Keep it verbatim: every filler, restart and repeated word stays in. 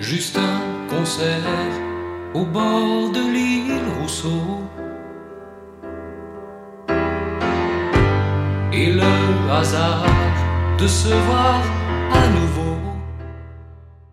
juste un concert au bord de l'île Rousseau. Et le hasard de se voir à nouveau